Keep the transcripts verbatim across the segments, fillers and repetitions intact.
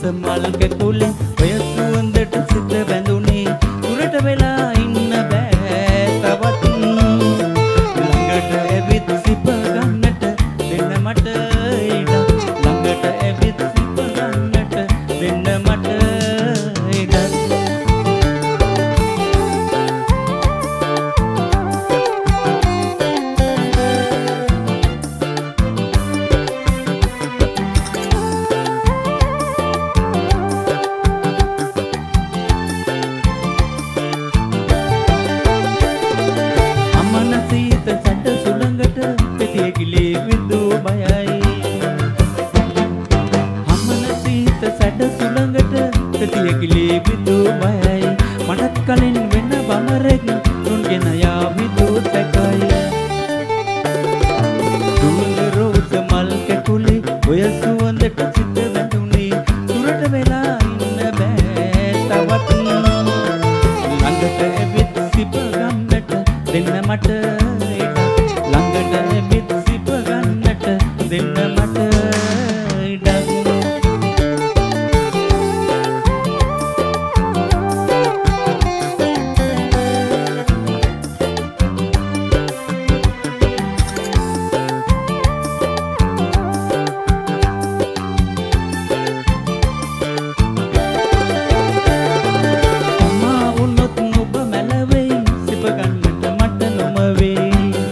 මල් කැකුලේ ඔය සුවඳට සිත බැඳුනේ දුරට වෙලා ඉන්න බෑ තවත් ළඟට ඇවිත් සිප ගන්නට දෙන්න මට ඉඩ ළඟට ඇවිත් සිප ගන්නට දෙන්න මට ඉඩ කිලේ විදු බයයි අමන සීත සැඩ සුළඟට තතිය කිලේ විදු බයයි මටත් කලින් වෙන බමරෙක් නුන්ගෙන යා විදු සැකයි දුවඳ රෝස මල් කැකුලේ ඔය සුවඳට සිත වැඳුනේ දුරට වෙලා ඉන්න බෑ තවත් ළඟට ඇවිත් සිප ගන්නට දෙන්න මට ළඟට ඇවිත් සිප ගන්නට දෙන්න මට ඉඩක් තමා වුණොත් ඔබ මැලවෙයි සිප ගන්නට මට නොමවෙයි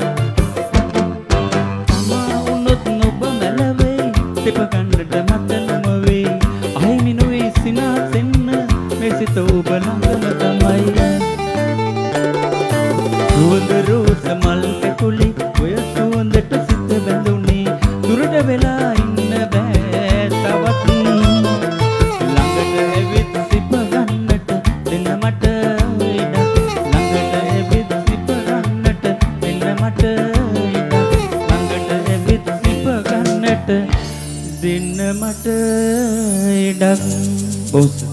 සිප ගන්නට මට නොමවෙයි අහිමි නොවේ සිනාසෙන්න මේ සිත ඔබ ළඟම තමයි සුවඳ රෝස මල් කැකුලේ ඔය සුවඳට සිත බැඳුනේ දුරට වෙලා ඉන්න බෑ තවත් ළඟට ඇවිත් සිප ගන්නට දෙන්න මට ඉඩ ළඟට ඇවිත් සිප ගන්නට දෙන්න මට ඉඩ ළඟට ඇවිත් සිප ගන්නට දෙන්න මට ඉඩක් බොස්